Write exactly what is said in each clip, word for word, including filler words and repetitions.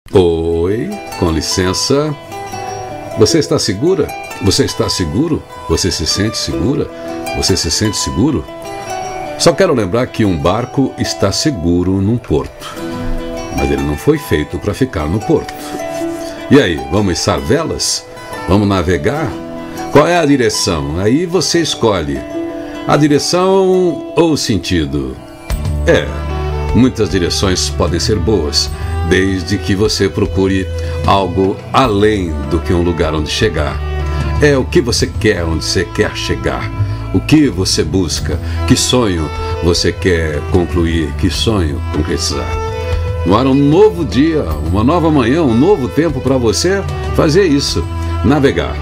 Oi, com licença. Você está segura? Você está seguro? Você se sente segura? Você se sente seguro? Só quero lembrar que um barco está seguro num porto, mas ele não foi feito para ficar no porto. E aí, vamos içar velas? Vamos navegar? Qual é a direção? Aí você escolhe. A direção ou o sentido? É, muitas direções podem ser boas, desde que você procure algo além do que um lugar onde chegar. É o que você quer, onde você quer chegar. O que você busca, que sonho você quer concluir, que sonho concretizar. No ar um novo dia, uma nova manhã, um novo tempo para você fazer isso, navegar.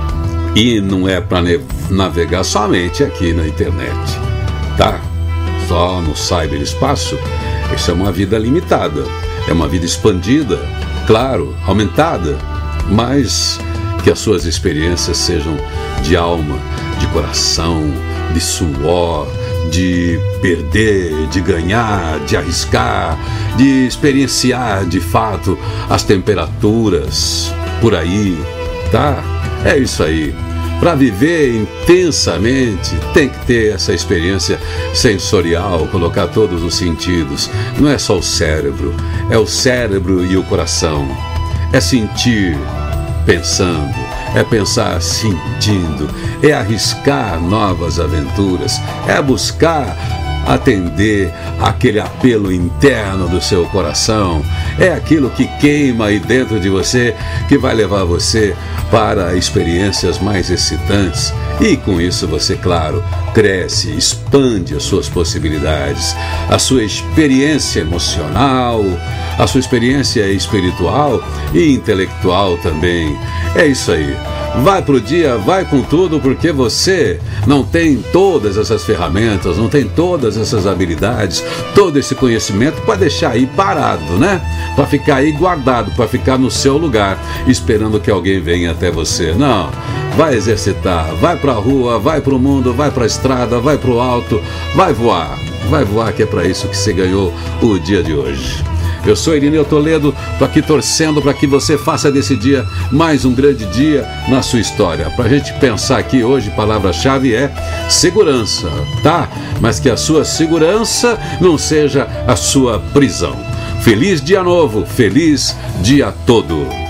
E não é para navegar somente aqui na internet, tá? Só no cyberespaço. Isso é uma vida limitada, é uma vida expandida, claro, aumentada, mas que as suas experiências sejam de alma, de coração, de suor, de perder, de ganhar, de arriscar, de experienciar de fato as temperaturas por aí, tá? É isso aí. Para viver intensamente, tem que ter essa experiência sensorial, colocar todos os sentidos. Não é só o cérebro, é o cérebro e o coração. É sentir pensando, é pensar sentindo, é arriscar novas aventuras, é buscar atender aquele apelo interno do seu coração. É aquilo que queima aí dentro de você, que vai levar você para experiências mais excitantes. E com isso você, claro, cresce, expande as suas possibilidades, a sua experiência emocional, a sua experiência espiritual e intelectual também. É isso aí. Vai pro dia, vai com tudo, porque você não tem todas essas ferramentas, não tem todas essas habilidades, todo esse conhecimento para deixar aí parado, né? Para ficar aí guardado, para ficar no seu lugar, esperando que alguém venha até você. Não, vai exercitar, vai pra rua, vai pro mundo, vai pra estrada, vai pro alto, vai voar, vai voar, que é para isso que você ganhou o dia de hoje. Eu sou Irineu Toledo, tô aqui torcendo para que você faça desse dia mais um grande dia na sua história. Pra gente pensar aqui hoje, palavra-chave é segurança, tá? Mas que a sua segurança não seja a sua prisão. Feliz dia novo, feliz dia todo.